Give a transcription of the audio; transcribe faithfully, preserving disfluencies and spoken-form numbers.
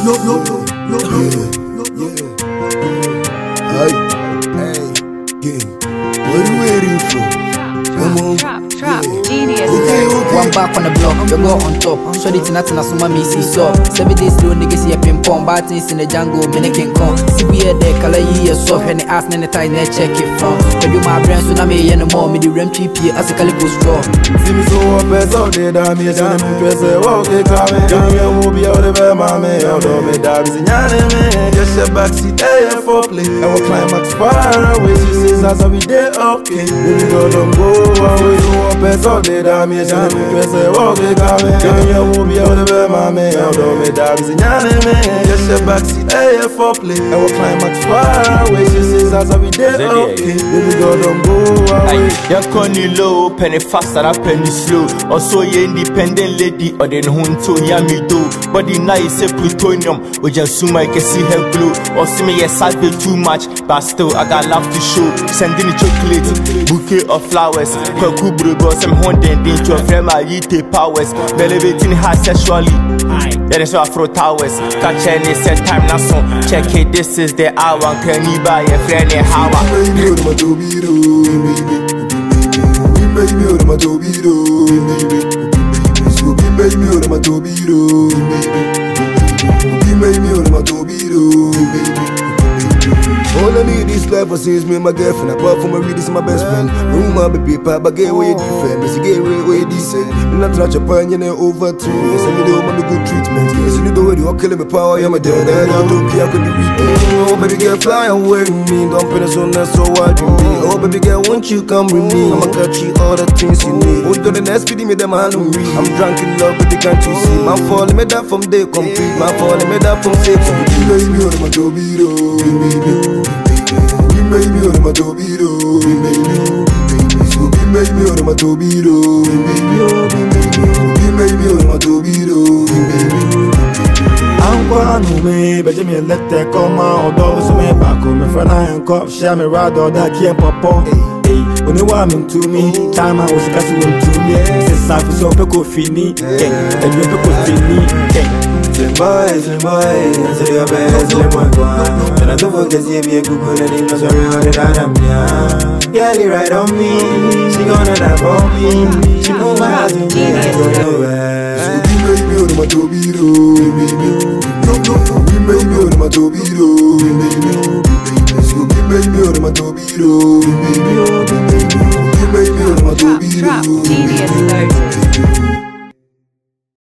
no, no, no, no, yeah, yeah. Hey, hey, gang. What are you waiting for? Come on. Trap, trap, yeah. genius. Okay, okay. One back on the block, we go on top. So the tina tina suma me see so. Seven days slow niggas see a ping pong, bad things in the jungle, many can come. See we are there, color ye so when they ask me the time, they check it from. When you my brain, so now me and more, me the rem P P as a calico straw. See me so up as all day, damn me, damn me, press a walk, they come in. Damn me, I will be out of my man, I don't me, damn me, man. Just a backseat, air for play. I will climax far away, she says, as we day, okay. Baby girl, don't go away, so up as all day, damn me, damn me, press a walk, they come in. Damn me, I will be out of my man, I don't me, damn me, man. Just a backseat, air for play. I will climax far away, she says, as we day, okay. Baby girl, don't go away. Young Connie low, penny fast, and a penny slow. Also, you independent lady, or then hunto yami do. Body nice, a plutonium, or just soon I can see her glow. Or see me a side too much, but still I got love to show. Sending chocolate, bouquet of flowers. Kwakubro got some haunting into a frame, I eat powers. Elevating her sexually. That is why I throw towers. Catch any set time, now so check it. This is the hour. Can you buy a friend? How I baby, my Tobiro, baby, baby, my Tobiro, baby, baby, my Tobiro, baby, my Tobiro, baby. All I need is life for since me and my girlfriend. Apart from my read, this is my best friend. No my baby, papa, get away different. Miss get away way decent. Me not touch upon you over two. Yes, I need my good treatment. Yes, you know you're killing me power. I'm a dead. I don't care. I could read. Oh baby, girl, fly away with me. Don't put us on that so wide with me. Oh baby, girl, won't you come with me? I'ma catch you all the things you need. Oh, do the next video me them hand on me. I'm drunk in love, but they can't you see? Man falling me that from day complete. Man falling me that from six. Baby, on my Tobiro, baby. Baby, on my Tobiro, baby. So be baby on my Tobiro, baby. Baby on my Tobiro, baby. I'm going away, but me let that come out. Those me back home, my friend I am cop, share me rather that can't pop up. When you want me to me, time I was catching to me. Since I was so pickle fini, and you pickle fini. Slim boy, slim boy, say your best, slim boy, boy. And I don't forget to be a good one, and it's sorry how did I am, yeah. Girlie right on me, she gonna die for me. She know my heart, and I don't know where. So be baby on my Tobi.